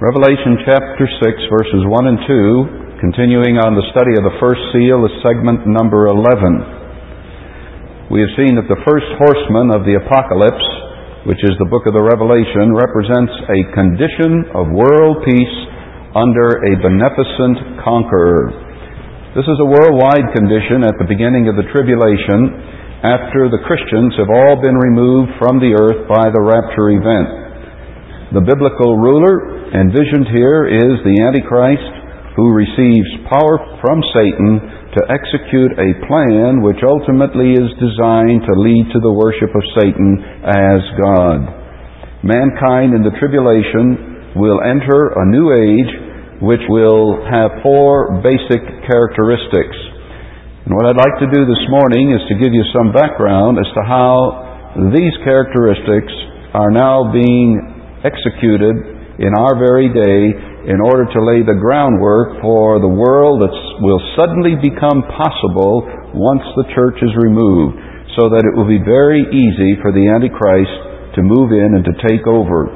Revelation chapter 6, verses 1 and 2, continuing on the study of the first seal, is segment number 11. We have seen that the first horseman of the apocalypse, which is the book of the Revelation, represents a condition of world peace under a beneficent conqueror. This is a worldwide condition at the beginning of the tribulation, after the Christians have all been removed from the earth by the rapture event. The biblical ruler envisioned here is the Antichrist, who receives power from Satan to execute a plan which ultimately is designed to lead to the worship of Satan as God. Mankind in the tribulation will enter a new age which will have four basic characteristics. And what I'd like to do this morning is to give you some background as to how these characteristics are now being executed in our very day in order to lay the groundwork for the world that will suddenly become possible once the church is removed, so that it will be very easy for the Antichrist to move in and to take over.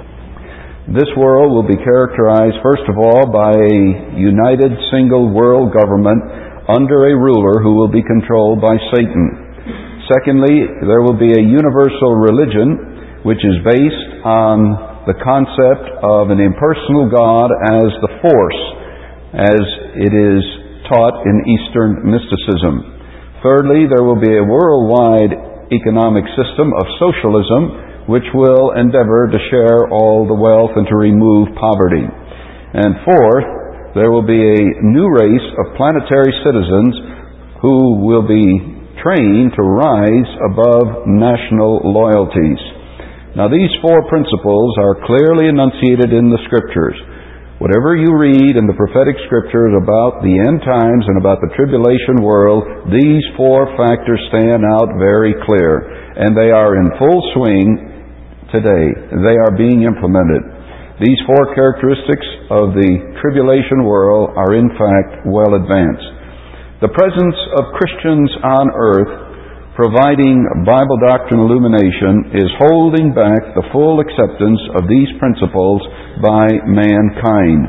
This world will be characterized, first of all, by a united single world government under a ruler who will be controlled by Satan. Secondly, there will be a universal religion which is based on the concept of an impersonal God as the force, as it is taught in Eastern mysticism. Thirdly, there will be a worldwide economic system of socialism which will endeavor to share all the wealth and to remove poverty. And fourth, there will be a new race of planetary citizens who will be trained to rise above national loyalties. Now, these four principles are clearly enunciated in the Scriptures. Whatever you read in the prophetic Scriptures about the end times and about the tribulation world, these four factors stand out very clear. And they are in full swing today. They are being implemented. These four characteristics of the tribulation world are in fact well advanced. The presence of Christians on earth providing Bible doctrine illumination is holding back the full acceptance of these principles by mankind.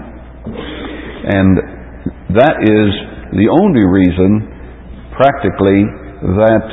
And that is the only reason, practically, that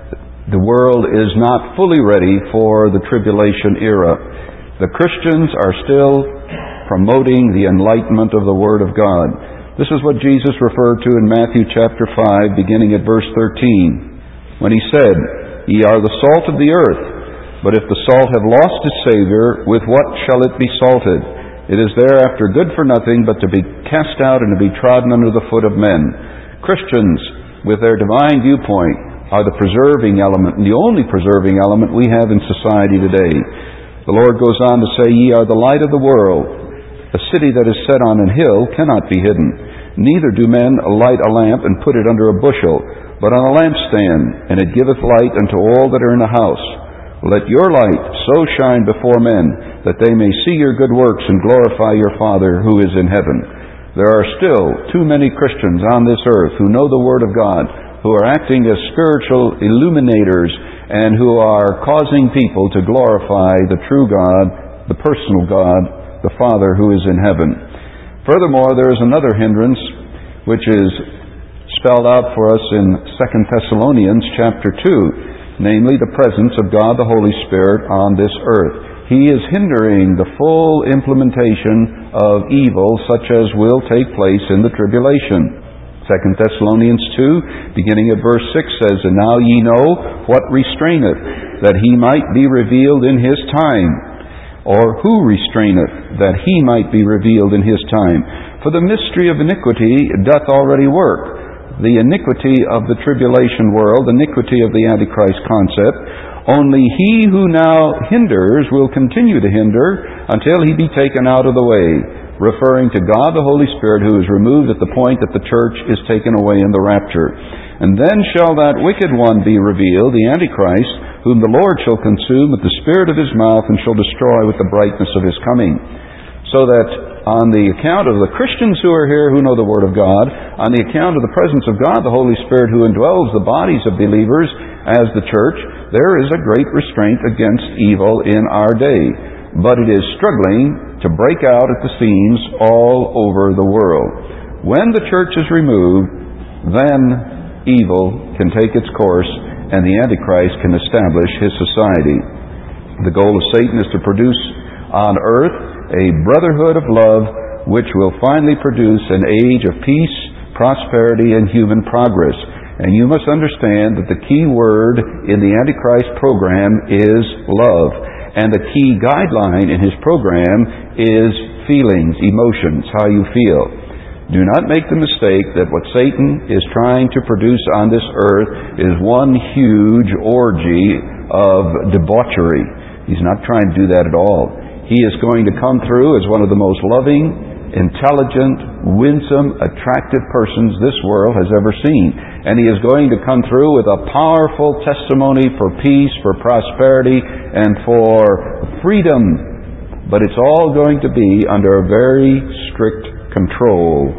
the world is not fully ready for the tribulation era. The Christians are still promoting the enlightenment of the Word of God. This is what Jesus referred to in Matthew chapter 5, beginning at verse 13. When he said, "Ye are the salt of the earth, but if the salt have lost its savour, with what shall it be salted? It is thereafter good for nothing, but to be cast out and to be trodden under the foot of men." Christians, with their divine viewpoint, are the preserving element, and the only preserving element we have in society today. The Lord goes on to say, "Ye are the light of the world. A city that is set on an hill cannot be hidden. Neither do men light a lamp and put it under a bushel, but on a lampstand, and it giveth light unto all that are in the house. Let your light so shine before men, that they may see your good works and glorify your Father who is in heaven." There are still too many Christians on this earth who know the Word of God, who are acting as spiritual illuminators, and who are causing people to glorify the true God, the personal God, the Father who is in heaven. Furthermore, there is another hindrance which is spelled out for us in 2 Thessalonians chapter 2, namely the presence of God the Holy Spirit on this earth. He is hindering the full implementation of evil such as will take place in the tribulation. 2 Thessalonians 2, beginning at verse 6 says, "And now ye know what restraineth, that he might be revealed in his time." Or who restraineth, that he might be revealed in his time? For the mystery of iniquity doth already work. The iniquity of the tribulation world, the iniquity of the Antichrist concept. Only he who now hinders will continue to hinder until he be taken out of the way, referring to God the Holy Spirit, who is removed at the point that the church is taken away in the rapture. And then shall that wicked one be revealed, the Antichrist, whom the Lord shall consume with the spirit of his mouth, and shall destroy with the brightness of his coming. So that on the account of the Christians who are here, who know the Word of God, on the account of the presence of God, the Holy Spirit, who indwells the bodies of believers as the church, there is a great restraint against evil in our day. but it is struggling to break out at the seams all over the world. When the church is removed, then evil can take its course and the Antichrist can establish his society. The goal of Satan is to produce on earth a brotherhood of love which will finally produce an age of peace, prosperity, and human progress. And you must understand that the key word in the Antichrist program is love. And the key guideline in his program is feelings, emotions, how you feel. Do not make the mistake that what Satan is trying to produce on this earth is one huge orgy of debauchery. He's not trying to do that at all. He is going to come through as one of the most loving, intelligent, winsome, attractive persons this world has ever seen. And he is going to come through with a powerful testimony for peace, for prosperity, and for freedom. But it's all going to be under a very strict control.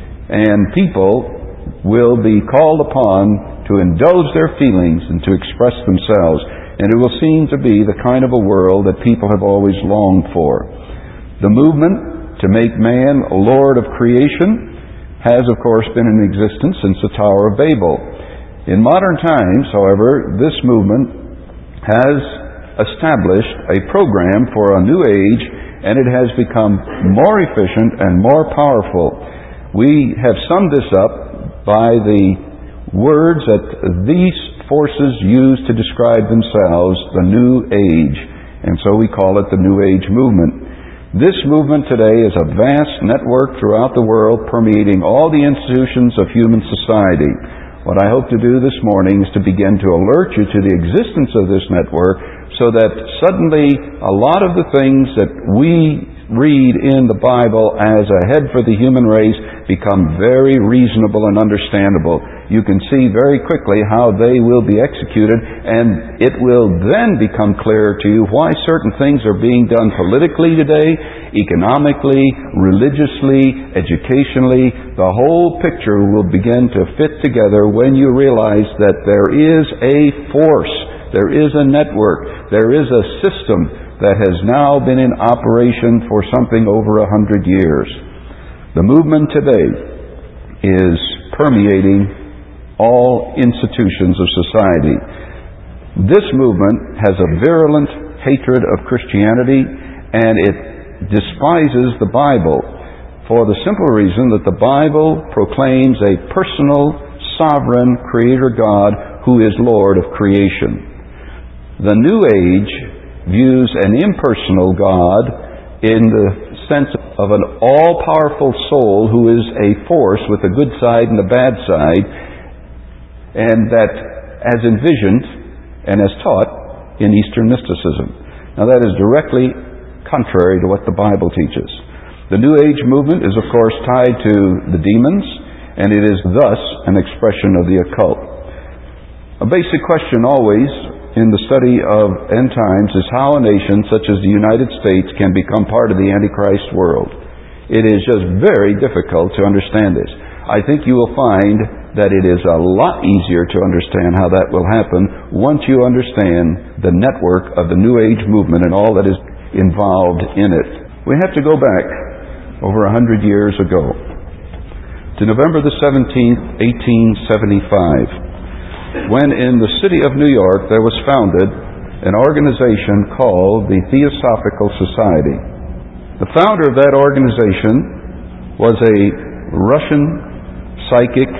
And people will be called upon to indulge their feelings and to express themselves. And it will seem to be the kind of a world that people have always longed for. The movement to make man Lord of creation has, of course, been in existence since the Tower of Babel. In modern times, however, this movement has established a program for a new age, and it has become more efficient and more powerful. We have summed this up by the words that these forces use to describe themselves, the New Age, and so we call it the New Age movement. This movement today is a vast network throughout the world permeating all the institutions of human society. What I hope to do this morning is to begin to alert you to the existence of this network so that suddenly a lot of the things that we read in the Bible as a head for the human race become very reasonable and understandable. You can see very quickly how they will be executed, and it will then become clear to you why certain things are being done politically today, economically, religiously, educationally. The whole picture will begin to fit together when you realize that there is a force, there is a network, there is a system that has now been in operation for something over 100 years. The movement today is permeating all institutions of society. This movement has a virulent hatred of Christianity, and it despises the Bible for the simple reason that the Bible proclaims a personal, sovereign Creator God who is Lord of creation. The New Age views an impersonal God in the sense of an all-powerful soul who is a force with a good side and a bad side, and that as envisioned and as taught in Eastern mysticism. Now that is directly contrary to what the Bible teaches. The New Age movement is of course tied to the demons, and it is thus an expression of the occult. A basic question always in the study of end times is how a nation such as the United States can become part of the Antichrist world. It is just very difficult to understand this. I think you will find that it is a lot easier to understand how that will happen once you understand the network of the New Age movement and all that is involved in it. We have to go back over 100 years ago to November the 17th, 1875. When in the city of New York there was founded an organization called the Theosophical Society. The founder of that organization was a Russian psychic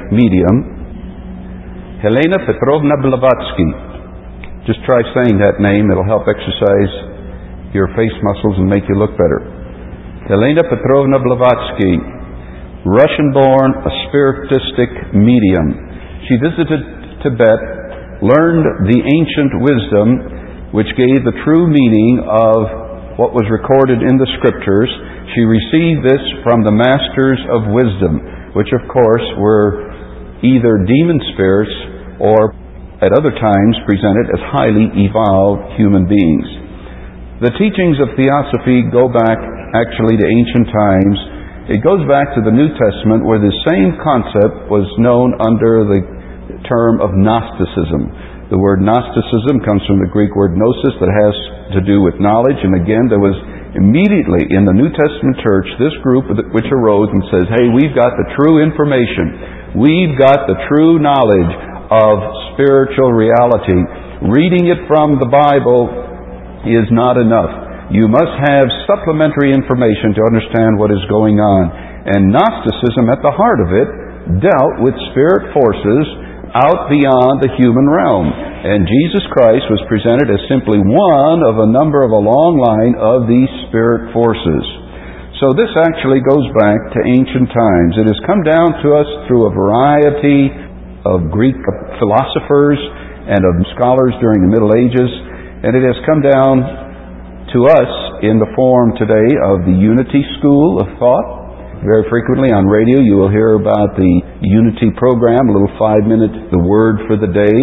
medium, Helena Petrovna Blavatsky. Just try saying that name, it'll help exercise your face muscles and make you look better. Helena Petrovna Blavatsky, Russian-born, a spiritistic medium. She visited Tibet, learned the ancient wisdom which gave the true meaning of what was recorded in the Scriptures. She received this from the masters of wisdom, which of course were either demon spirits or at other times presented as highly evolved human beings. The teachings of Theosophy go back actually to ancient times. It goes back to the New Testament, where the same concept was known under the term of Gnosticism. The word Gnosticism comes from the Greek word gnosis, that has to do with knowledge. And again, there was immediately in the New Testament church this group which arose and says, hey, we've got the true information. We've got the true knowledge of spiritual reality. Reading it from the Bible is not enough. You must have supplementary information to understand what is going on. And Gnosticism, at the heart of it, dealt with spirit forces out beyond the human realm. And Jesus Christ was presented as simply one of a number of a long line of these spirit forces. So this actually goes back to ancient times. It has come down to us through a variety of Greek philosophers and of scholars during the Middle Ages, and it has come down to us in the form today of the Unity School of Thought. Very frequently on radio you will hear about the Unity program, a little 5-minute, the Word for the Day.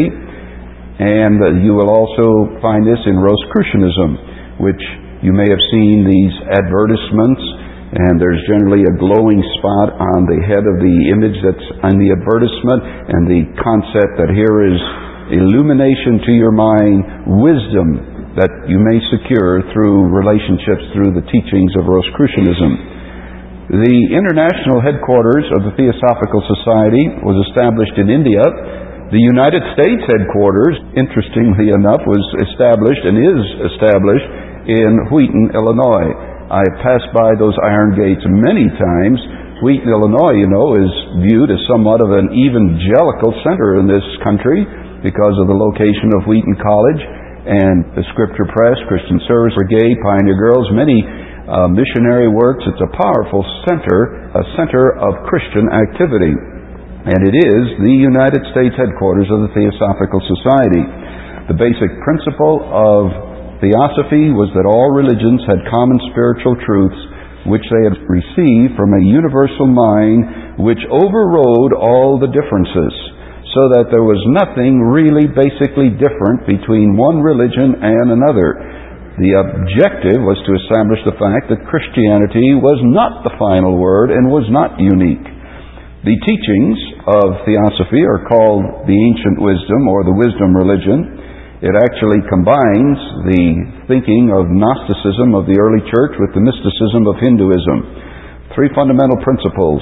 And you will also find this in Rosicrucianism, which you may have seen these advertisements, and there's generally a glowing spot on the head of the image that's on the advertisement, and the concept that here is illumination to your mind, wisdom that you may secure through relationships through the teachings of Rosicrucianism. The international headquarters of the Theosophical Society was established in India. The United States headquarters, interestingly enough, was established and is established in Wheaton, Illinois. I have passed by those iron gates many times. Wheaton, Illinois, you know, is viewed as somewhat of an evangelical center in this country because of the location of Wheaton College and the Scripture Press, Christian Service Brigade, Pioneer Girls, many missionary works. It's a powerful center, a center of Christian activity. And it is the United States headquarters of the Theosophical Society. The basic principle of Theosophy was that all religions had common spiritual truths which they had received from a universal mind which overrode all the differences, so that there was nothing really basically different between one religion and another. The objective was to establish the fact that Christianity was not the final word and was not unique. The teachings of Theosophy are called the Ancient Wisdom or the Wisdom Religion. It actually combines the thinking of Gnosticism of the early church with the mysticism of Hinduism. 3 fundamental principles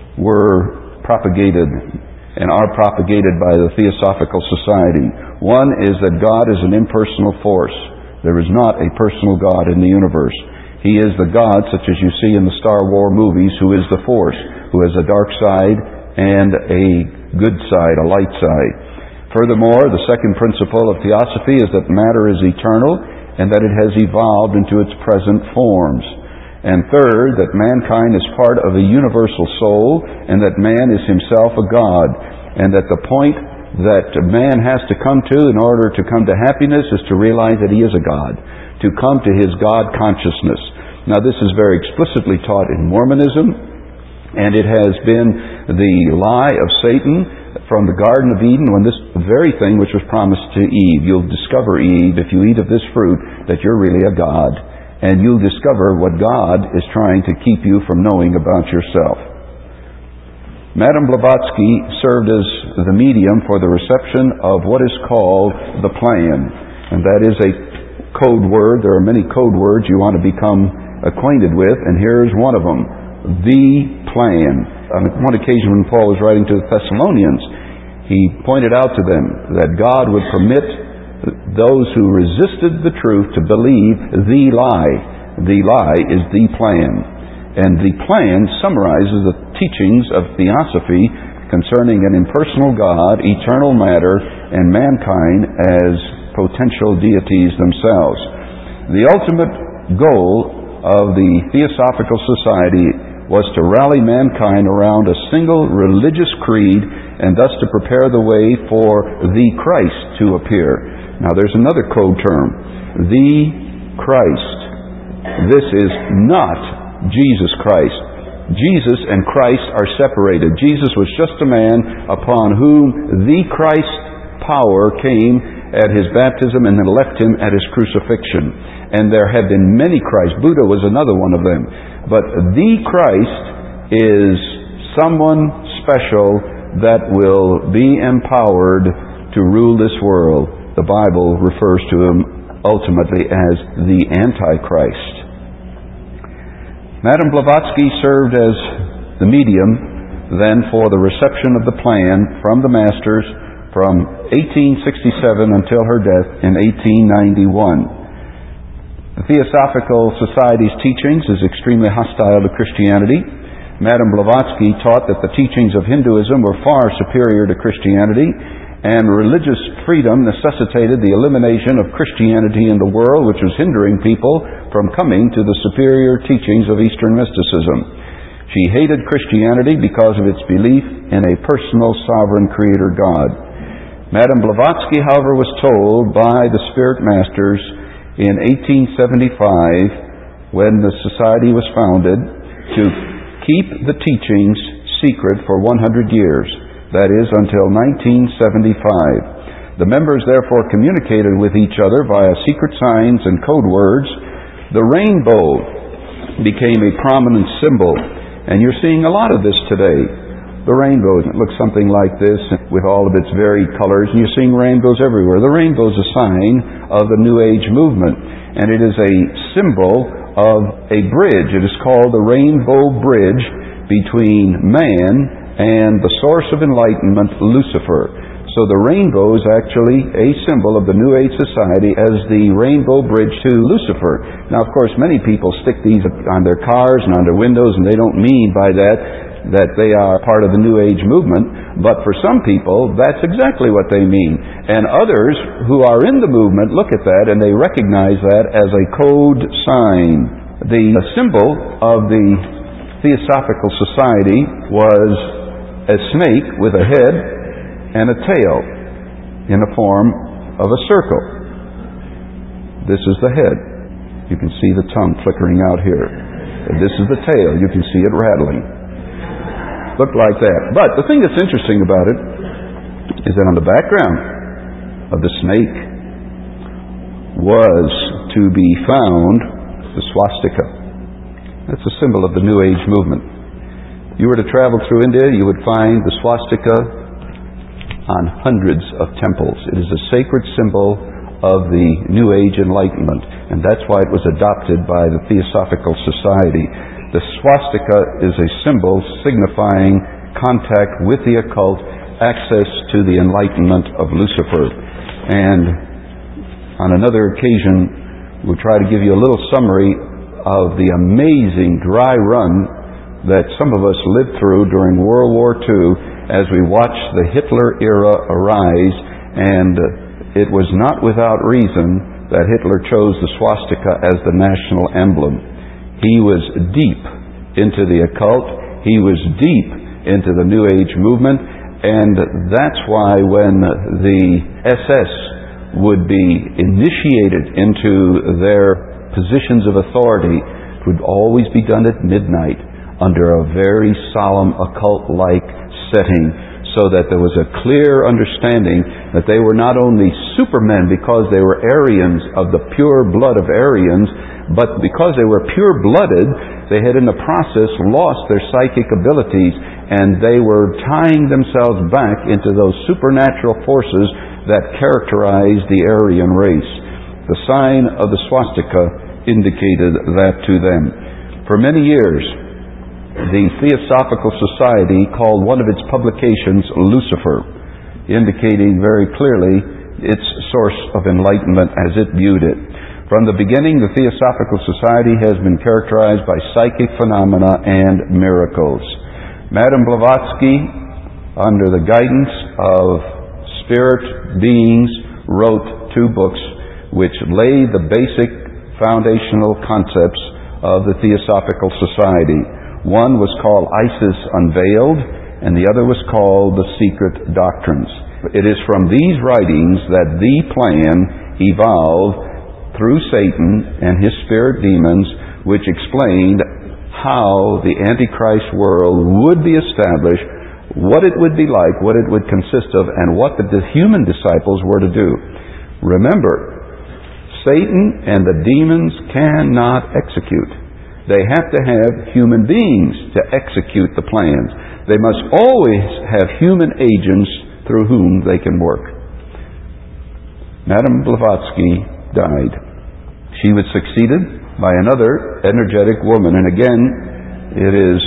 were propagated and are propagated by the Theosophical Society. One is that God is an impersonal force. There is not a personal God in the universe. He is the God, such as you see in the Star Wars movies, who is the force, who has a dark side and a good side, a light side. Furthermore, the second principle of Theosophy is that matter is eternal and that it has evolved into its present forms. And third, that mankind is part of a universal soul and that man is himself a God, and that the point that man has to come to in order to come to happiness is to realize that he is a God, to come to his God consciousness. Now this is very explicitly taught in Mormonism, and it has been the lie of Satan from the Garden of Eden when this very thing which was promised to Eve. You'll discover, Eve, if you eat of this fruit, that you're really a God, and you'll discover what God is trying to keep you from knowing about yourself. Madame Blavatsky served as the medium for the reception of what is called the plan. And that is a code word. There are many code words you want to become acquainted with, and here's one of them. The plan. On one occasion when Paul was writing to the Thessalonians, he pointed out to them that God would permit those who resisted the truth to believe the lie. The lie is the plan. And the plan summarizes the teachings of Theosophy concerning an impersonal God, eternal matter, and mankind as potential deities themselves. The ultimate goal of the Theosophical Society was to rally mankind around a single religious creed and thus to prepare the way for the Christ to appear. Now there's another code term, the Christ. This is not Jesus Christ. Jesus and Christ are separated. Jesus was just a man upon whom the Christ power came at his baptism and then left him at his crucifixion. And there have been many Christs. Buddha was another one of them. But the Christ is someone special that will be empowered to rule this world. The Bible refers to him ultimately as the Antichrist. Madame Blavatsky served as the medium then for the reception of the plan from the masters from 1867 until her death in 1891. The Theosophical Society's teachings is extremely hostile to Christianity. Madame Blavatsky taught that the teachings of Hinduism were far superior to Christianity, and religious freedom necessitated the elimination of Christianity in the world, which was hindering people from coming to the superior teachings of Eastern mysticism. She hated Christianity because of its belief in a personal sovereign creator God. Madame Blavatsky, however, was told by the Spirit Masters in 1875, when the Society was founded, to keep the teachings secret for 100 years. That is, until 1975. The members therefore communicated with each other via secret signs and code words. The rainbow became a prominent symbol, and you're seeing a lot of this today. The rainbow, it looks something like this with all of its varied colors, and you're seeing rainbows everywhere. The rainbow is a sign of the New Age movement, and it is a symbol of a bridge. It is called the Rainbow Bridge between man and the source of enlightenment, Lucifer. So the rainbow is actually a symbol of the New Age Society as the rainbow bridge to Lucifer. Now, of course, many people stick these on their cars and on their windows, and they don't mean by that they are part of the New Age movement. But for some people, that's exactly what they mean. And others who are in the movement look at that and they recognize that as a code sign. The symbol of the Theosophical Society was a snake with a head and a tail in the form of a circle. This is the head. You can see the tongue flickering out here. And this is the tail. You can see it rattling. Looked like that. But the thing that's interesting about it is that on the background of the snake was to be found the swastika. That's a symbol of the New Age movement. If you were to travel through India, you would find the swastika on hundreds of temples. It is a sacred symbol of the New Age Enlightenment, and that's why it was adopted by the Theosophical Society. The swastika is a symbol signifying contact with the occult, access to the enlightenment of Lucifer. And on another occasion, we'll try to give you a little summary of the amazing dry run that some of us lived through during World War II as we watched the Hitler era arise, and it was not without reason that Hitler chose the swastika as the national emblem. He was deep into the occult. He was deep into the New Age movement, and that's why when the SS would be initiated into their positions of authority, it would always be done at midnight under a very solemn occult-like setting, so that there was a clear understanding that they were not only supermen because they were Aryans of the pure blood of Aryans, but because they were pure-blooded, they had in the process lost their psychic abilities, and they were tying themselves back into those supernatural forces that characterized the Aryan race. The sign of the swastika indicated that to them. For many years, the Theosophical Society called one of its publications Lucifer, indicating very clearly its source of enlightenment as it viewed it. From the beginning, the Theosophical Society has been characterized by psychic phenomena and miracles. Madame Blavatsky, under the guidance of spirit beings, wrote 2 books which lay the basic foundational concepts of the Theosophical Society. One was called Isis Unveiled, and the other was called The Secret Doctrines. It is from these writings that the plan evolved through Satan and his spirit demons, which explained how the Antichrist world would be established, what it would be like, what it would consist of, and what the human disciples were to do. Remember, Satan and the demons cannot execute. They have to have human beings to execute the plans. They must always have human agents through whom they can work. Madame Blavatsky died. She was succeeded by another energetic woman. And again, it is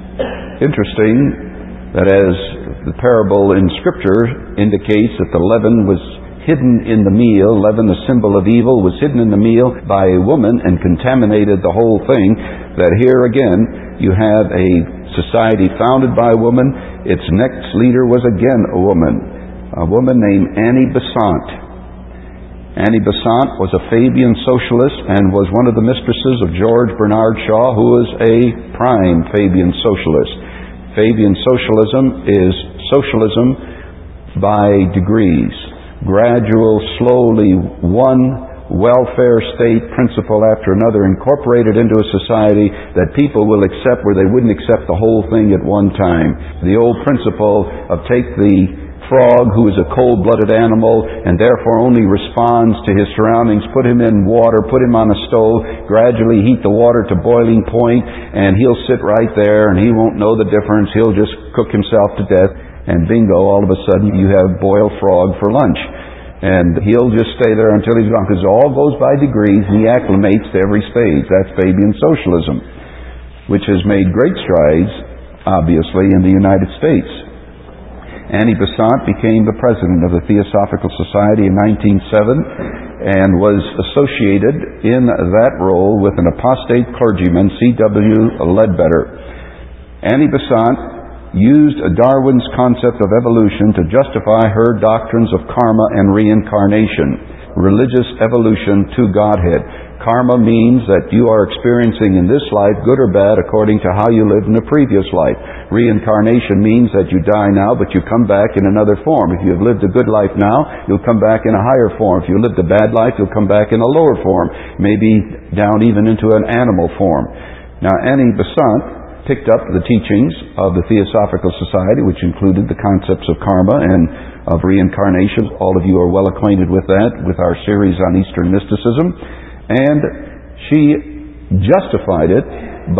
interesting that as the parable in Scripture indicates that the leaven was hidden in the meal, leaven, the symbol of evil, was hidden in the meal by a woman and contaminated the whole thing, that here again you have a society founded by a woman. Its next leader was again a woman named Annie Besant. Annie Besant was a Fabian socialist and was one of the mistresses of George Bernard Shaw, who was a prime Fabian socialist. Fabian socialism is socialism by degrees. Gradual, slowly, one welfare state principle after another incorporated into a society that people will accept where they wouldn't accept the whole thing at one time. The old principle of take the frog, who is a cold-blooded animal and therefore only responds to his surroundings, put him in water, put him on a stove, gradually heat the water to boiling point, and he'll sit right there and he won't know the difference. He'll just cook himself to death, and bingo, all of a sudden you have boiled frog for lunch. And he'll just stay there until he's gone, because it all goes by degrees, and he acclimates to every stage. That's Fabian socialism, which has made great strides, obviously, in the United States. Annie Besant became the president of the Theosophical Society in 1907 and was associated in that role with an apostate clergyman, C.W. Ledbetter. Annie Besant used Darwin's concept of evolution to justify her doctrines of karma and reincarnation, religious evolution to Godhead. Karma means that you are experiencing in this life, good or bad, according to how you lived in a previous life. Reincarnation means that you die now, but you come back in another form. If you have lived a good life now, you'll come back in a higher form. If you lived a bad life, you'll come back in a lower form, maybe down even into an animal form. Now, Annie Besant picked up the teachings of the Theosophical Society, which included the concepts of karma and of reincarnation. All of you are well acquainted with that, with our series on Eastern mysticism. And she justified it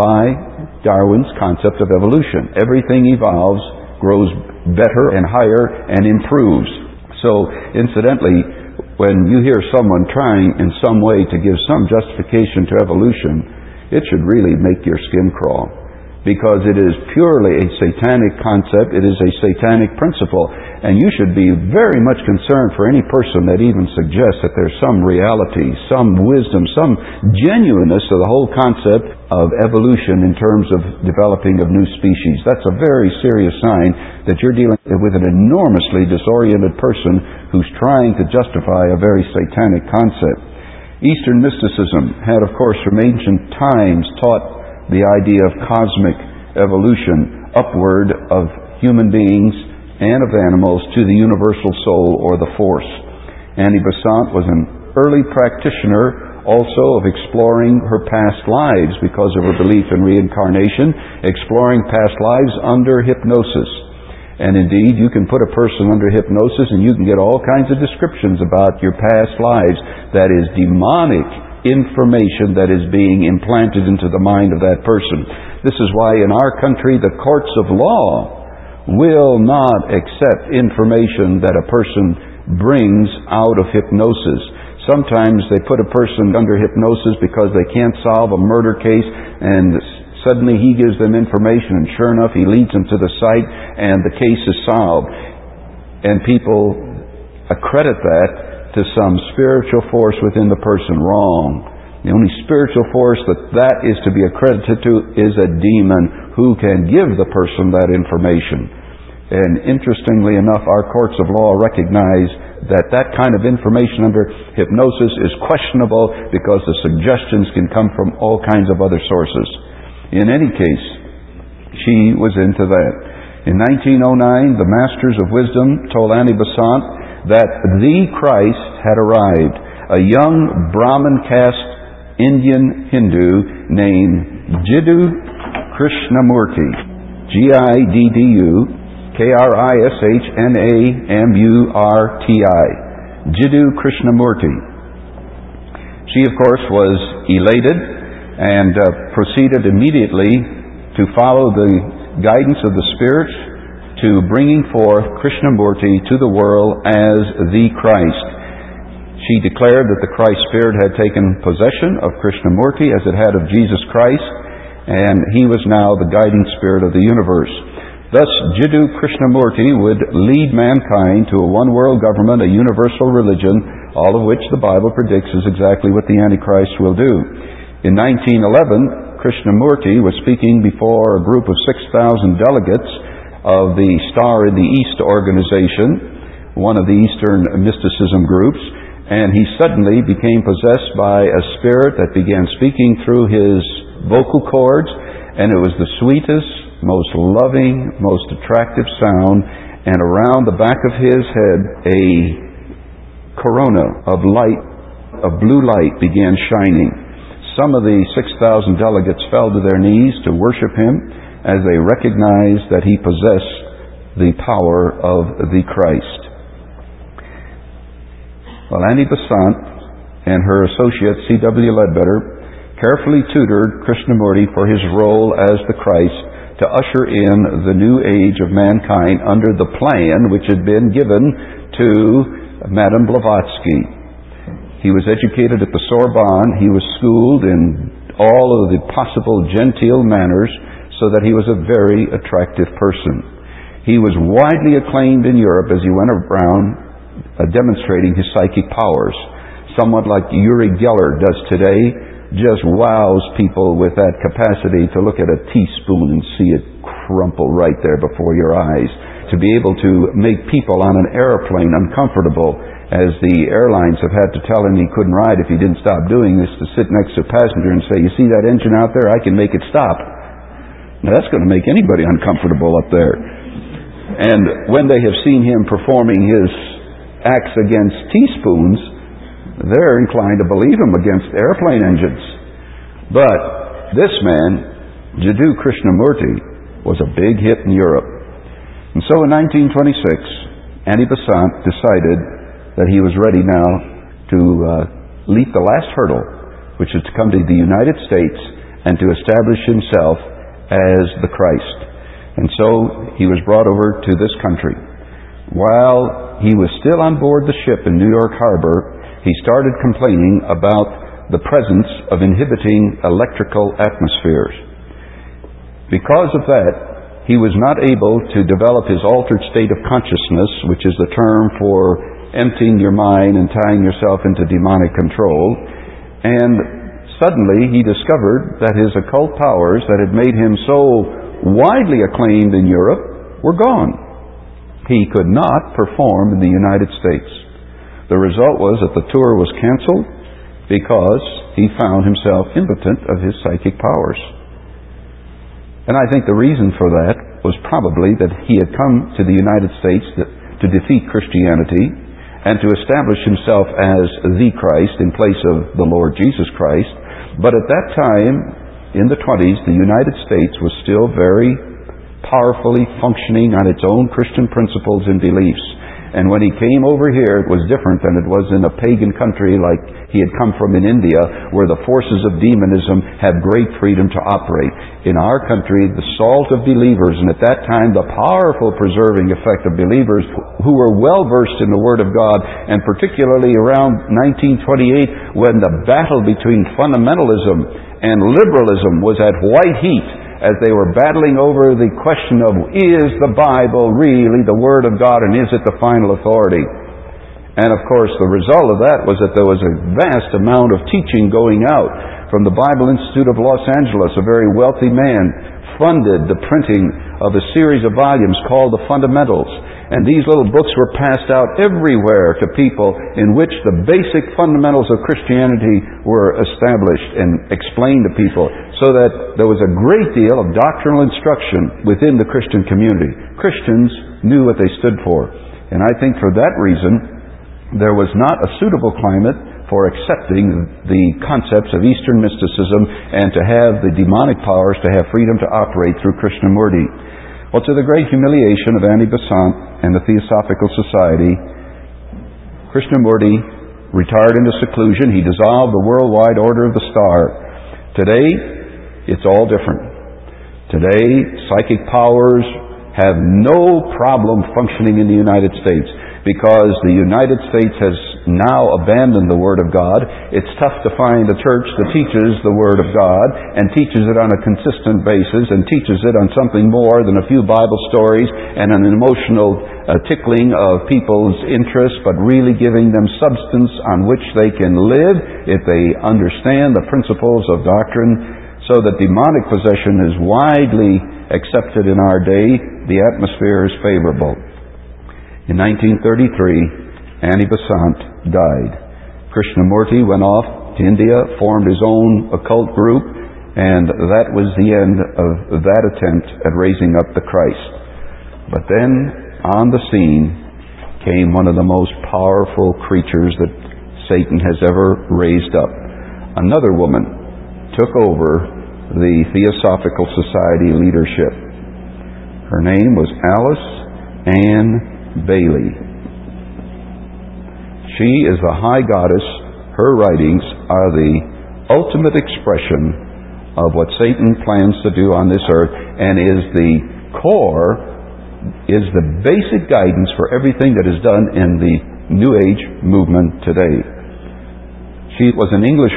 by Darwin's concept of evolution. Everything evolves, grows better and higher, and improves. So, incidentally, when you hear someone trying in some way to give some justification to evolution, it should really make your skin crawl, because it is purely a satanic concept. It is a satanic principle. And you should be very much concerned for any person that even suggests that there's some reality, some wisdom, some genuineness to the whole concept of evolution in terms of developing of new species. That's a very serious sign that you're dealing with an enormously disoriented person who's trying to justify a very satanic concept. Eastern mysticism had, of course, from ancient times taught the idea of cosmic evolution, upward of human beings and of animals to the universal soul or the force. Annie Besant was an early practitioner also of exploring her past lives because of her belief in reincarnation, exploring past lives under hypnosis. And indeed, you can put a person under hypnosis and you can get all kinds of descriptions about your past lives. That is demonic information that is being implanted into the mind of that person. This is why in our country the courts of law will not accept information that a person brings out of hypnosis. Sometimes they put a person under hypnosis because they can't solve a murder case, and suddenly he gives them information, and sure enough he leads them to the site and the case is solved. And people accredit that to some spiritual force within the person. Wrong. The only spiritual force that is to be accredited to is a demon who can give the person that information. And interestingly enough, our courts of law recognize that that kind of information under hypnosis is questionable because the suggestions can come from all kinds of other sources. In any case, she was into that. In 1909, the Masters of Wisdom told Annie Besant that the Christ had arrived, a young Brahmin caste Indian Hindu named Jiddu Krishnamurti, G-I-D-D-U Krishnamurti, Jiddu Krishnamurti. She, of course, was elated and proceeded immediately to follow the guidance of the Spirit to bringing forth Krishnamurti to the world as the Christ. She declared that the Christ Spirit had taken possession of Krishnamurti as it had of Jesus Christ, and he was now the guiding spirit of the universe. Thus, Jiddu Krishnamurti would lead mankind to a one-world government, a universal religion, all of which the Bible predicts is exactly what the Antichrist will do. In 1911, Krishnamurti was speaking before a group of 6,000 delegates of the Star in the East organization, one of the Eastern mysticism groups, and he suddenly became possessed by a spirit that began speaking through his vocal cords, and it was the sweetest, most loving, most attractive sound, and around the back of his head a corona of light, of blue light, began shining. Some of the 6,000 delegates fell to their knees to worship him as they recognized that he possessed the power of the Christ. Well, Annie Besant and her associate C.W. Ledbetter carefully tutored Krishnamurti for his role as the Christ to usher in the new age of mankind under the plan which had been given to Madame Blavatsky. He was educated at the Sorbonne. He was schooled in all of the possible genteel manners so that he was a very attractive person. He was widely acclaimed in Europe as he went around demonstrating his psychic powers. Somewhat like Uri Geller does today, just wows people with that capacity to look at a teaspoon and see it crumple right there before your eyes. To be able to make people on an airplane uncomfortable, as the airlines have had to tell him he couldn't ride if he didn't stop doing this, to sit next to a passenger and say, "You see that engine out there? I can make it stop." Now that's going to make anybody uncomfortable up there. And when they have seen him performing his acts against teaspoons, they're inclined to believe him against airplane engines. But this man, Jiddu Krishnamurti, was a big hit in Europe. And so in 1926, Annie Besant decided that he was ready now to leap the last hurdle, which is to come to the United States and to establish himself as the Christ. And so he was brought over to this country. While he was still on board the ship in New York Harbor, he started complaining about the presence of inhibiting electrical atmospheres. Because of that, he was not able to develop his altered state of consciousness, which is the term for emptying your mind and tying yourself into demonic control. And suddenly he discovered that his occult powers that had made him so widely acclaimed in Europe were gone. He could not perform in the United States. The result was that the tour was canceled because he found himself impotent of his psychic powers. And I think the reason for that was probably that he had come to the United States to defeat Christianity and to establish himself as the Christ in place of the Lord Jesus Christ. But at that time, in the 20s, the United States was still very powerfully functioning on its own Christian principles and beliefs. And when he came over here, it was different than it was in a pagan country like he had come from in India, where the forces of demonism had great freedom to operate. In our country, the salt of believers, and at that time the powerful preserving effect of believers who were well versed in the Word of God, and particularly around 1928, when the battle between fundamentalism and liberalism was at white heat, as they were battling over the question of, is the Bible really the Word of God, and is it the final authority? And of course the result of that was that there was a vast amount of teaching going out from the Bible Institute of Los Angeles. A very wealthy man funded the printing of a series of volumes called The Fundamentals. And these little books were passed out everywhere to people, in which the basic fundamentals of Christianity were established and explained to people, so that there was a great deal of doctrinal instruction within the Christian community. Christians knew what they stood for. And I think for that reason, there was not a suitable climate for accepting the concepts of Eastern mysticism and to have the demonic powers to have freedom to operate through Krishnamurti. Well, to the great humiliation of Annie Besant and the Theosophical Society, Krishnamurti retired into seclusion. He dissolved the worldwide order of the star. Today, it's all different. Today, psychic powers have no problem functioning in the United States, because the United States has now abandoned the Word of God. It's tough to find a church that teaches the Word of God and teaches it on a consistent basis and teaches it on something more than a few Bible stories and an emotional tickling of people's interest, but really giving them substance on which they can live if they understand the principles of doctrine, so that demonic possession is widely accepted in our day. The atmosphere is favorable. In 1933, Annie Besant died. Krishnamurti went off to India, formed his own occult group, and that was the end of that attempt at raising up the Christ. But then, on the scene, came one of the most powerful creatures that Satan has ever raised up. Another woman took over the Theosophical Society leadership. Her name was Alice Ann Bailey. She is the high goddess. Her writings are the ultimate expression of what Satan plans to do on this earth, and is the core, is the basic guidance for everything that is done in the New Age movement today. She was an English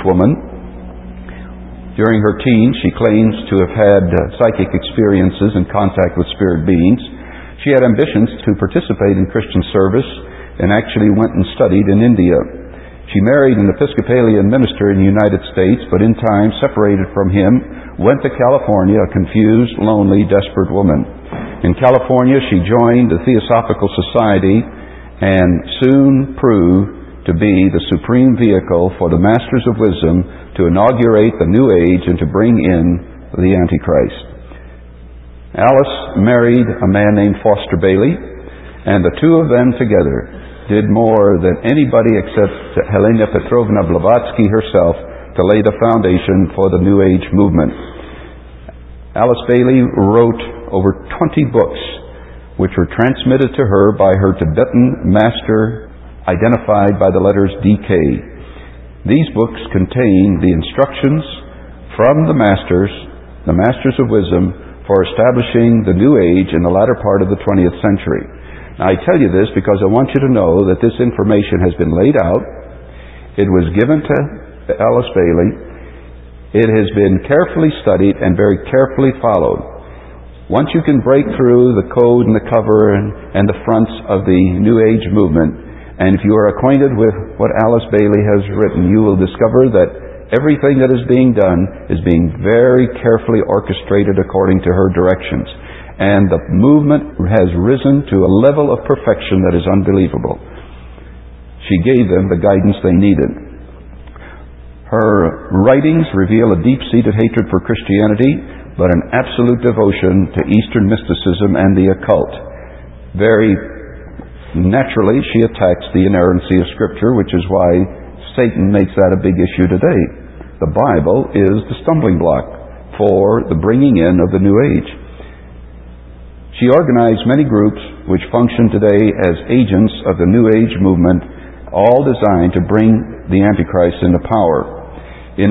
woman. During her teens, she claims to have had psychic experiences and contact with spirit beings. She had ambitions to participate in Christian service and actually went and studied in India. She married an Episcopalian minister in the United States, but in time separated from him, went to California, a confused, lonely, desperate woman. In California, she joined the Theosophical Society and soon proved to be the supreme vehicle for the Masters of Wisdom to inaugurate the New Age and to bring in the Antichrist. Alice married a man named Foster Bailey, and the two of them together did more than anybody except Helena Petrovna Blavatsky herself to lay the foundation for the New Age movement. Alice Bailey wrote over 20 books which were transmitted to her by her Tibetan master, identified by the letters DK. These books contain the instructions from the Masters of Wisdom, for establishing the New Age in the latter part of the 20th century. Now, I tell you this because I want you to know that this information has been laid out. It was given to Alice Bailey. It has been carefully studied and very carefully followed. Once you can break through the code and the cover and the fronts of the New Age movement, and if you are acquainted with what Alice Bailey has written, you will discover that everything that is being done is being very carefully orchestrated according to her directions. And the movement has risen to a level of perfection that is unbelievable. She gave them the guidance they needed. Her writings reveal a deep-seated hatred for Christianity, but an absolute devotion to Eastern mysticism and the occult. Very naturally, she attacks the inerrancy of Scripture, which is why Satan makes that a big issue today. The Bible is the stumbling block for the bringing in of the New Age. She organized many groups which function today as agents of the New Age movement, all designed to bring the Antichrist into power. In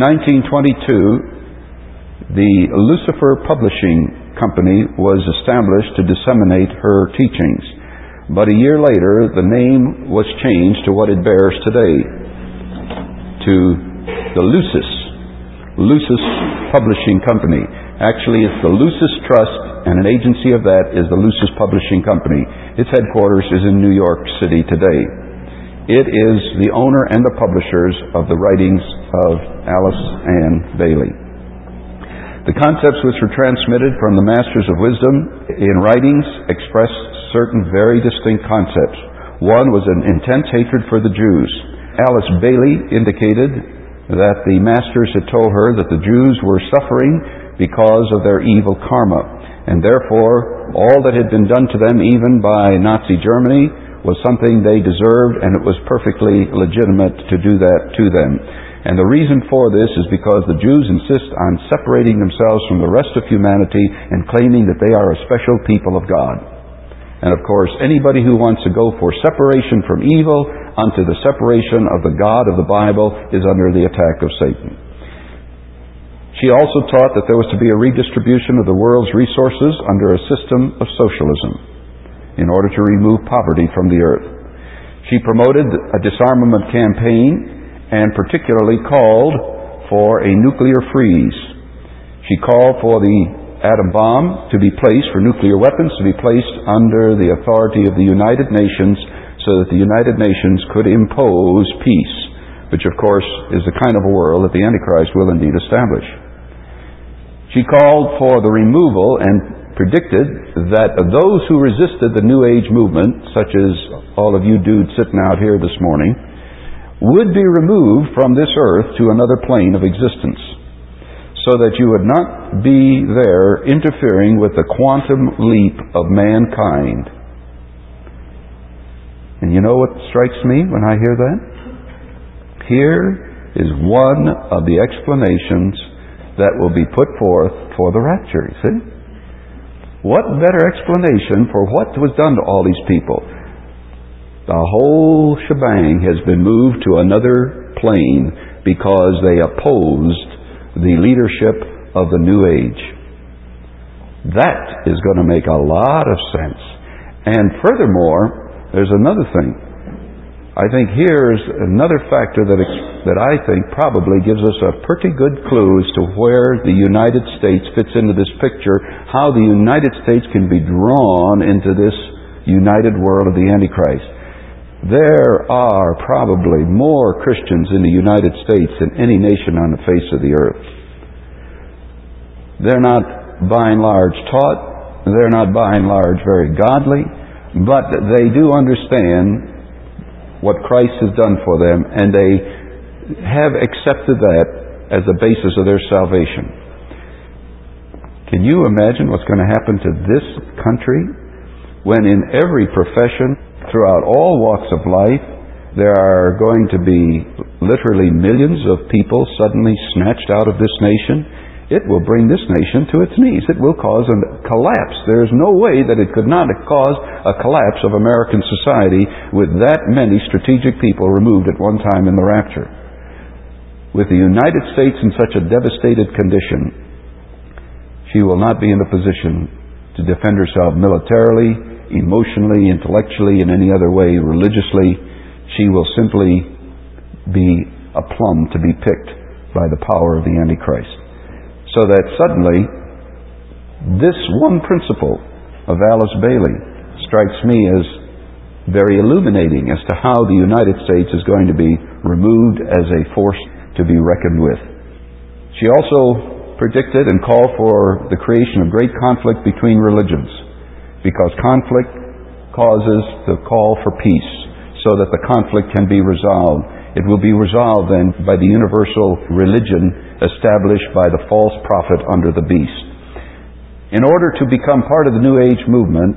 1922, the Lucifer Publishing Company was established to disseminate her teachings. But a year later, the name was changed to what it bears today, to the Lucis Publishing Company. Actually, it's the Lucis Trust, and an agency of that is the Lucis Publishing Company. Its headquarters is in New York City today. It is the owner and the publishers of the writings of Alice Ann Bailey. The concepts which were transmitted from the Masters of Wisdom in writings expressed certain very distinct concepts. One was an intense hatred for the Jews. Alice Bailey indicated that the Masters had told her that the Jews were suffering because of their evil karma, and therefore all that had been done to them, even by Nazi Germany, was something they deserved, and it was perfectly legitimate to do that to them. And the reason for this is because the Jews insist on separating themselves from the rest of humanity and claiming that they are a special people of God. And of course, anybody who wants to go for separation from evil unto the separation of the God of the Bible is under the attack of Satan. She also taught that there was to be a redistribution of the world's resources under a system of socialism in order to remove poverty from the earth. She promoted a disarmament campaign and particularly called for a nuclear freeze. She called for the atom bomb to be placed, for nuclear weapons to be placed under the authority of the United Nations so that the United Nations could impose peace, which of course is the kind of a world that the Antichrist will indeed establish. She called for the removal and predicted that those who resisted the New Age movement, such as all of you dudes sitting out here this morning, would be removed from this earth to another plane of existence, so that you would not be there interfering with the quantum leap of mankind. And you know what strikes me when I hear that? Here is one of the explanations that will be put forth for the rapture, you see? What better explanation for what was done to all these people? The whole shebang has been moved to another plane because they opposed the leadership of the New Age. That is going to make a lot of sense. And furthermore, there's another thing. I think here's another factor that I think probably gives us a pretty good clue as to where the United States fits into this picture, how the United States can be drawn into this united world of the Antichrist. There are probably more Christians in the United States than any nation on the face of the earth. They're not by and large taught, they're not by and large very godly, but they do understand what Christ has done for them, and they have accepted that as the basis of their salvation. Can you imagine what's going to happen to this country when in every profession, throughout all walks of life, there are going to be literally millions of people suddenly snatched out of this nation? It will bring this nation to its knees. It will cause a collapse. There is no way that it could not have caused a collapse of American society with that many strategic people removed at one time in the rapture. With the United States in such a devastated condition, she will not be in a position to defend herself militarily, emotionally, intellectually, in any other way, religiously. She will simply be a plum to be picked by the power of the Antichrist. So that suddenly, this one principle of Alice Bailey strikes me as very illuminating as to how the United States is going to be removed as a force to be reckoned with. She also predicted and called for the creation of great conflict between religions, because conflict causes the call for peace, so that the conflict can be resolved. It will be resolved then by the universal religion established by the false prophet under the beast. In order to become part of the New Age movement,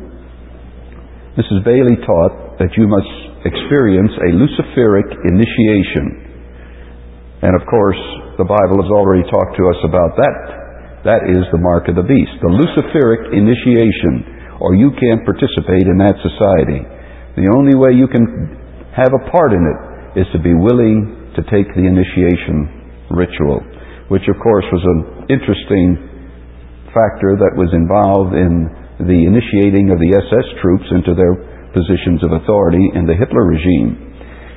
Mrs. Bailey taught that you must experience a Luciferic initiation. And of course, the Bible has already talked to us about that. That is the mark of the beast, the Luciferic initiation, or you can't participate in that society. The only way you can have a part in it is to be willing to take the initiation ritual, which of course was an interesting factor that was involved in the initiating of the SS troops into their positions of authority in the Hitler regime.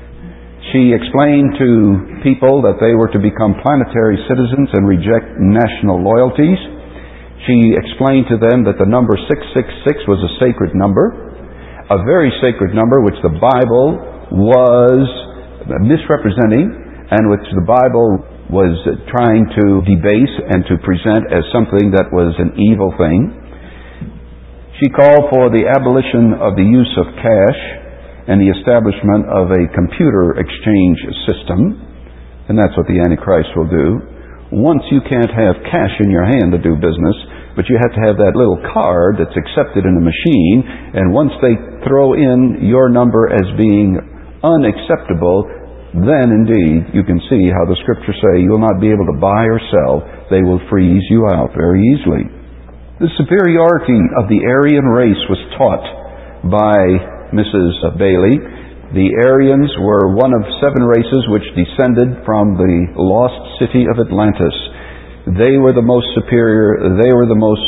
She explained to people that they were to become planetary citizens and reject national loyalties. She explained to them that the number 666 was a sacred number, a very sacred number which the Bible was misrepresenting and which the Bible was trying to debase and to present as something that was an evil thing. She called for the abolition of the use of cash and the establishment of a computer exchange system, and that's what the Antichrist will do. Once you can't have cash in your hand to do business, but you have to have that little card that's accepted in a machine, and once they throw in your number as being unacceptable, then indeed you can see how the Scriptures say you'll not be able to buy or sell. They will freeze you out very easily. The superiority of the Aryan race was taught by Mrs. Bailey. The Aryans were one of 7 races which descended from the lost city of Atlantis. They were the most superior, they were the most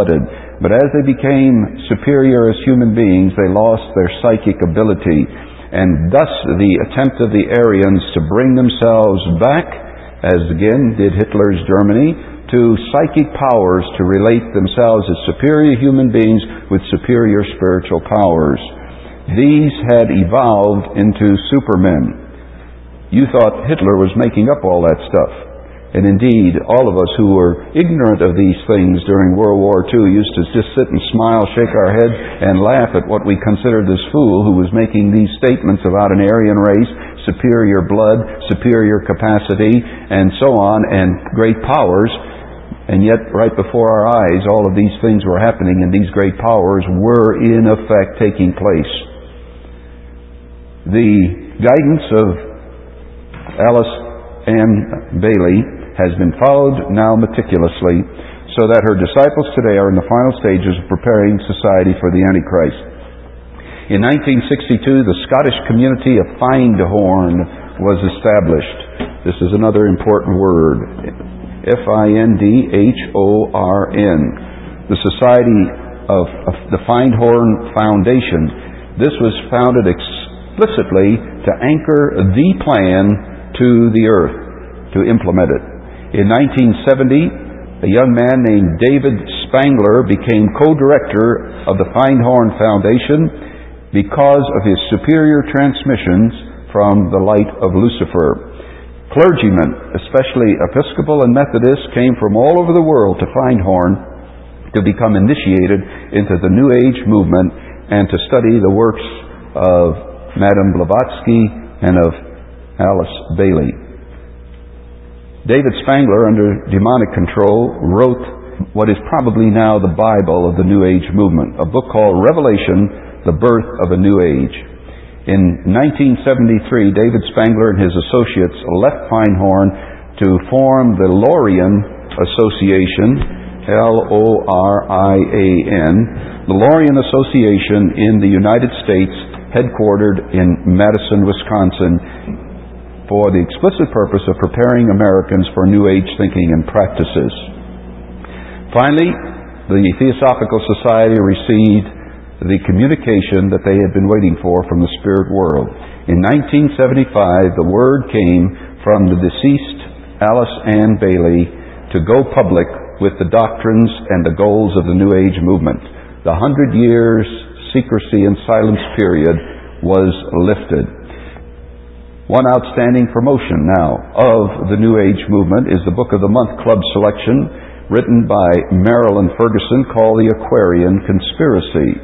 pure-blooded. But as they became superior as human beings, they lost their psychic ability. and thus the attempt of the Aryans to bring themselves back, as again did Hitler's Germany, to psychic powers to relate themselves as superior human beings with superior spiritual powers. These had evolved into supermen. You thought Hitler was making up all that stuff. And indeed, all of us who were ignorant of these things during World War II used to just sit and smile, shake our head, and laugh at what we considered this fool who was making these statements about an Aryan race, superior blood, superior capacity, and so on, and great powers. And yet, right before our eyes, all of these things were happening, and these great powers were in effect taking place. The guidance of Alice Ann Bailey has been followed now meticulously, so that her disciples today are in the final stages of preparing society for the Antichrist. In 1962, the Scottish community of Findhorn was established. This is another important word. Findhorn. The Society of the Findhorn Foundation. This was founded explicitly to anchor the plan to the earth, to implement it. In 1970, a young man named David Spangler became co-director of the Findhorn Foundation because of his superior transmissions from the light of Lucifer. Clergymen, especially Episcopal and Methodist, came from all over the world to Findhorn to become initiated into the New Age movement and to study the works of Madame Blavatsky and of Alice Bailey. David Spangler, under demonic control, wrote what is probably now the Bible of the New Age movement, a book called Revelation, The Birth of a New Age. In 1973, David Spangler and his associates left Findhorn to form the Lorian Association, L-O-R-I-A-N, the Lorian Association in the United States, headquartered in Madison, Wisconsin, for the explicit purpose of preparing Americans for New Age thinking and practices. Finally, the Theosophical Society received the communication that they had been waiting for from the spirit world. In 1975, the word came from the deceased Alice Ann Bailey to go public with the doctrines and the goals of the New Age movement. The 100 years secrecy and silence period was lifted. One outstanding promotion now of the New Age movement is the Book of the Month Club selection written by Marilyn Ferguson called The Aquarian Conspiracy.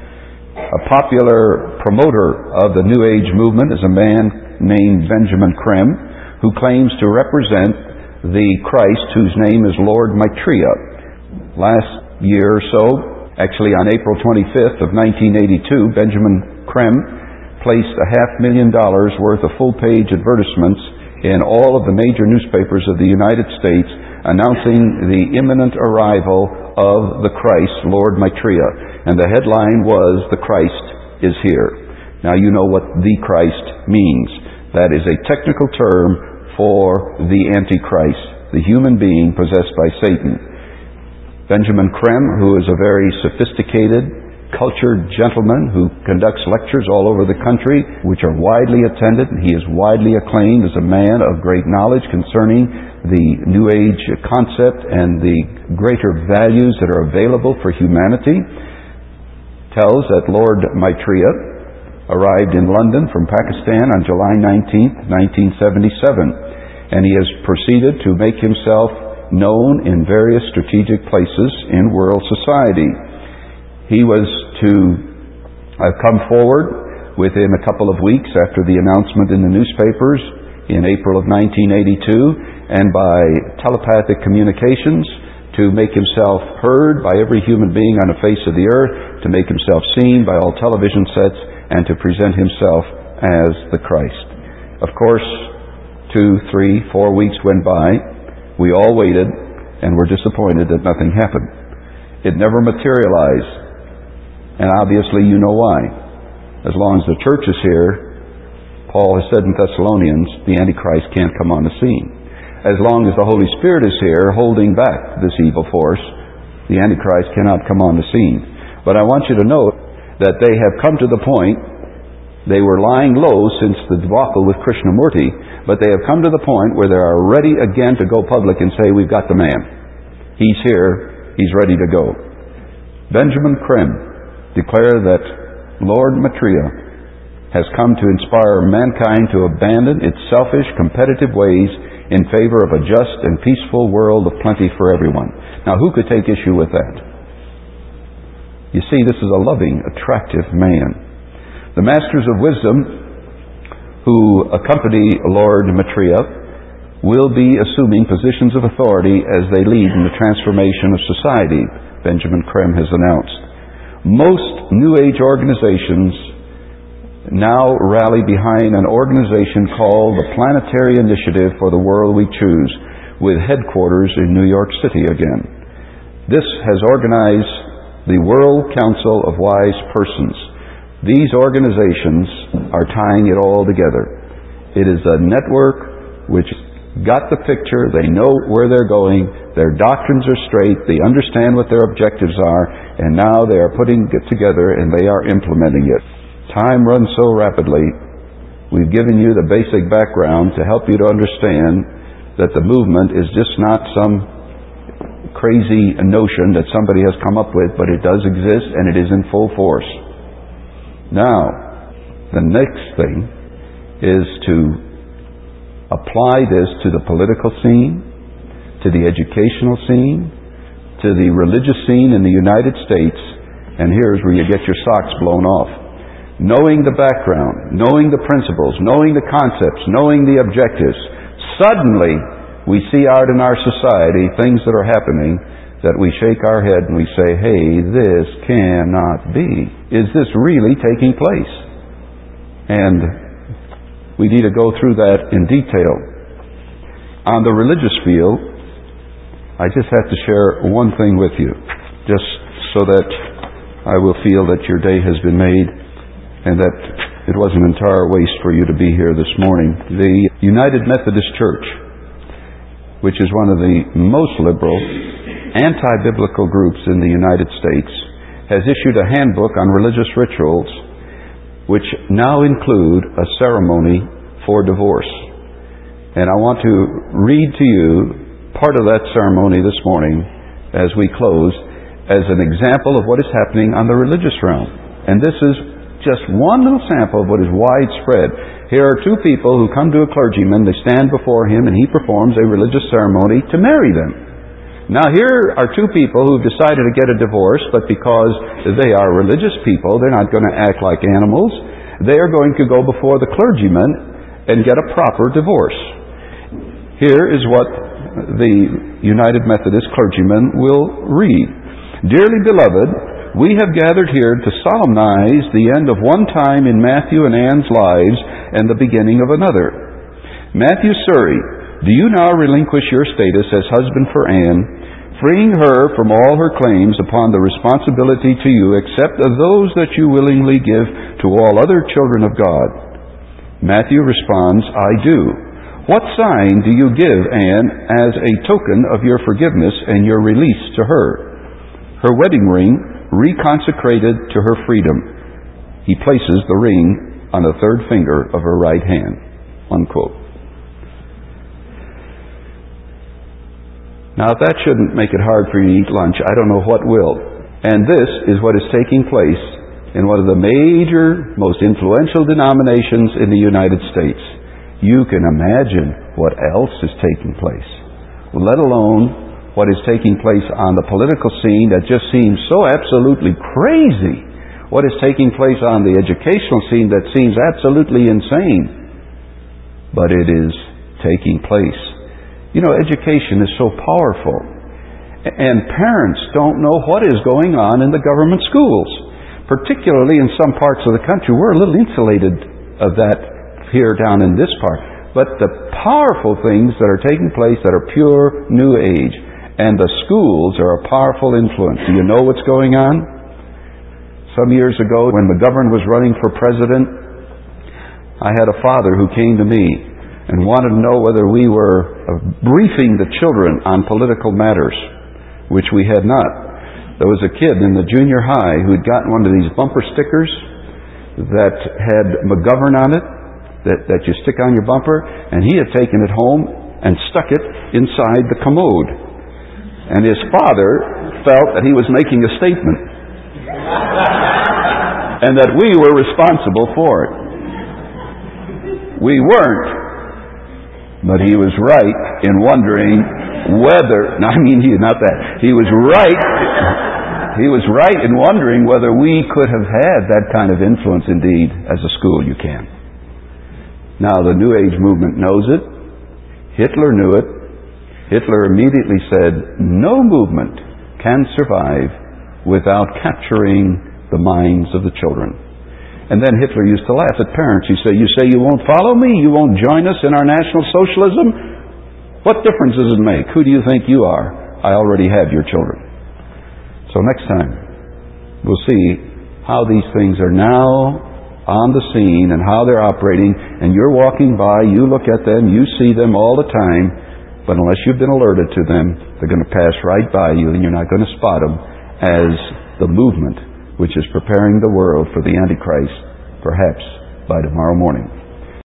A popular promoter of the New Age movement is a man named Benjamin Creme, who claims to represent the Christ whose name is Lord Maitreya. Last year or so, actually on April 25th of 1982, Benjamin Creme placed $500,000 worth of full-page advertisements in all of the major newspapers of the United States announcing the imminent arrival of the Christ, Lord Maitreya. And the headline was, "The Christ is here." Now you know what the Christ means. That is a technical term for the Antichrist, the human being possessed by Satan. Benjamin Creme, who is a very sophisticated, cultured gentleman who conducts lectures all over the country, which are widely attended. He is widely acclaimed as a man of great knowledge concerning the New Age concept and the greater values that are available for humanity. Tells that Lord Maitreya arrived in London from Pakistan on July 19th, 1977, and he has proceeded to make himself known in various strategic places in world society. He was to come forward within a couple of weeks after the announcement in the newspapers in April of 1982, and by telepathic communications to make himself heard by every human being on the face of the earth, to make himself seen by all television sets, and to present himself as the Christ. Of course, 2, 3, 4 weeks went by. We all waited and were disappointed that nothing happened. It never materialized. And obviously you know why. As long as the church is here, Paul has said in Thessalonians, the Antichrist can't come on the scene. As long as the Holy Spirit is here holding back this evil force, the Antichrist cannot come on the scene. But I want you to note that they have come to the point They were lying low since the debacle with Krishnamurti, but they have come to the point where they are ready again to go public and say, we've got the man. He's here. He's ready to go. Benjamin Creme declared that Lord Maitreya has come to inspire mankind to abandon its selfish, competitive ways in favor of a just and peaceful world of plenty for everyone. Now, who could take issue with that? You see, this is a loving, attractive man. The Masters of Wisdom who accompany Lord Maitreya will be assuming positions of authority as they lead in the transformation of society, Benjamin Creme has announced. Most New Age organizations now rally behind an organization called the Planetary Initiative for the World We Choose, with headquarters in New York City again. This has organized the World Council of Wise Persons. These organizations are tying it all together. It is a network which got the picture. They know where they're going. Their doctrines are straight. They understand what their objectives are. And now they are putting it together and they are implementing it. Time runs so rapidly. We've given you the basic background to help you to understand that the movement is just not some crazy notion that somebody has come up with, but it does exist and it is in full force. Now, the next thing is to apply this to the political scene, to the educational scene, to the religious scene in the United States, and here's where you get your socks blown off. Knowing the background, knowing the principles, knowing the concepts, knowing the objectives, suddenly we see out in our society things that are happening that we shake our head and we say, hey, this cannot be. Is this really taking place? And we need to go through that in detail. On the religious field, I just have to share one thing with you, just so that I will feel that your day has been made and that it wasn't an entire waste for you to be here this morning. The United Methodist Church, which is one of the most liberal, anti-biblical groups in the United States, has issued a handbook on religious rituals which now include a ceremony for divorce. And I want to read to you part of that ceremony this morning as we close as an example of what is happening on the religious realm. And this is just one little sample of what is widespread. Here are two people who come to a clergyman, they stand before him, and he performs a religious ceremony to marry them. Now here are two people who've decided to get a divorce, but because they are religious people, they're not going to act like animals. They are going to go before the clergyman and get a proper divorce. Here is what the United Methodist clergyman will read. Dearly beloved, we have gathered here to solemnize the end of one time in Matthew and Ann's lives and the beginning of another. Matthew Surrey, do you now relinquish your status as husband for Anne, freeing her from all her claims upon the responsibility to you except of those that you willingly give to all other children of God? Matthew responds, I do. What sign do you give Anne as a token of your forgiveness and your release to her? Her wedding ring reconsecrated to her freedom. He places the ring on the third finger of her right hand. Unquote. Now, if that shouldn't make it hard for you to eat lunch, I don't know what will. And this is what is taking place in one of the major, most influential denominations in the United States. You can imagine what else is taking place, let alone what is taking place on the political scene that just seems so absolutely crazy. What is taking place on the educational scene that seems absolutely insane. But it is taking place. You know, education is so powerful. And parents don't know what is going on in the government schools. Particularly in some parts of the country. We're a little insulated of that here down in this part. But the powerful things that are taking place that are pure New Age. And the schools are a powerful influence. Do you know what's going on? Some years ago, when McGovern was running for president, I had a father who came to me and wanted to know whether we were briefing the children on political matters, which we had not. There was a kid in the junior high who had gotten one of these bumper stickers that had McGovern on it, that you stick on your bumper, and he had taken it home and stuck it inside the commode. And his father felt that he was making a statement, and that we were responsible for it. We weren't, but he was right in wondering whether, he was right in wondering whether we could have had that kind of influence indeed as a school you can. Now the New Age movement knows it. Hitler knew it. Hitler immediately said, no movement can survive without capturing the minds of the children. And then Hitler used to laugh at parents. He said, you say you won't follow me? You won't join us in our National Socialism? What difference does it make? Who do you think you are? I already have your children. So next time, we'll see how these things are now on the scene and how they're operating. And you're walking by, you look at them, you see them all the time. But unless you've been alerted to them, they're going to pass right by you, and you're not going to spot them as the movement which is preparing the world for the Antichrist, perhaps by tomorrow morning.